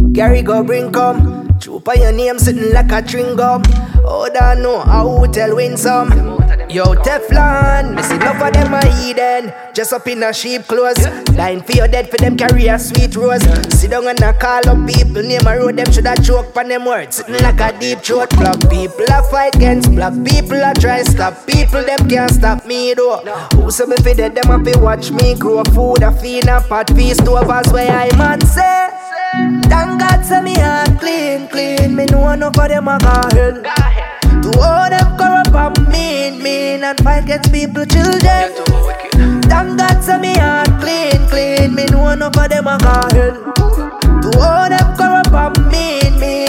Gary go bring come. Troop on your name sitting like a chewing gum. Oh, don't know how to tell win some. Yo, Teflon, me see enough of them a heathen. Just up in a sheep clothes. Dying for your dead for them carry a sweet rose. Sit down and a call up people. Name a road, them shoulda choke on them words. Sitting like a deep throat. Black people a fight against black people a try stop people. Them can't stop me though. Who say me fi dead, them a fi watch me grow. Food a feed a pot feast overs where I man say. Thank God say me heart clean, clean. Me know enough of them a go hell. To all them corrupt and mean and fight against people, children. Thank God say me heart clean, clean. Me know enough of them a go hell. To all them corrupt and mean.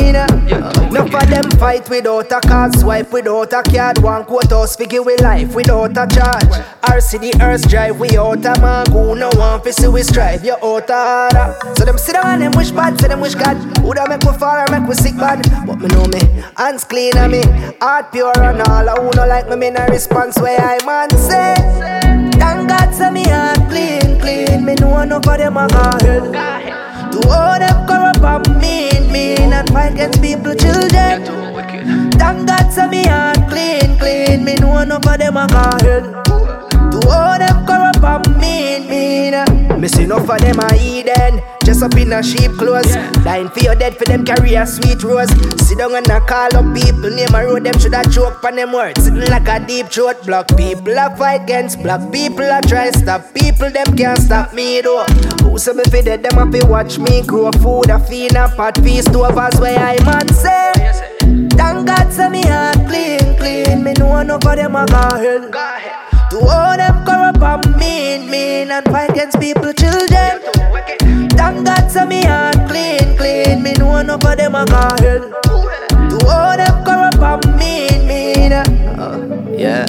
Enough of them fight without a card, swipe without a card. One quote figure with life without a charge. RC the earth drive, we out a man. Who no one fi see we strive, you out a order. So them sit down and them wish bad, say them wish God would have make we far or make we sick bad. But me know me, hands clean on me, heart pure and all. Who no like me no response where I man say. Thank God say me heart clean, clean. Me know enough of them a go hell. To all them corrupt and mean and fight against people, children. Thank God say me heart clean, clean. Me know enough of them a go hell. To all them corrupt and mean. Me see enough of them a heathen. Just up in a sheep clothes. Dying for your dead for them carry a sweet rose. Sit down and a call up people. Name a road, them shoulda choke on them words. Sitting like a deep throat. Black people a fight against black people a try stop people. Them can't stop me though. Who say me fi dead, them a fi watch me grow. Food a feed a pot feast overs where I man say. Thank God say me heart clean, clean. Me know enough of them a go hell. To all them corrupt and mean and fight against people, children. Thank God say me heart clean, clean. Me know enough of them a go hell. To all them corrupt and mean. Yeah.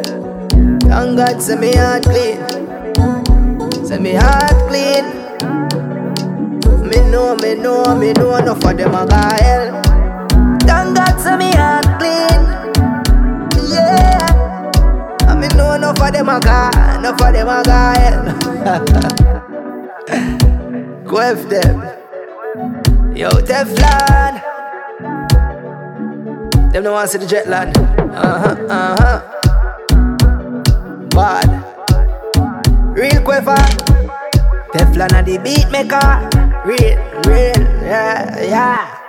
Thank God say me heart clean. Say me heart clean. Me know enough of them a go hell. Thank God say me heart clean. Yeah. I me know enough of them a go hell. Go F them. Yo, Teflon. Them no want see the jet land. Bad. Real quiver. Teflon a the beat maker. Real, yeah.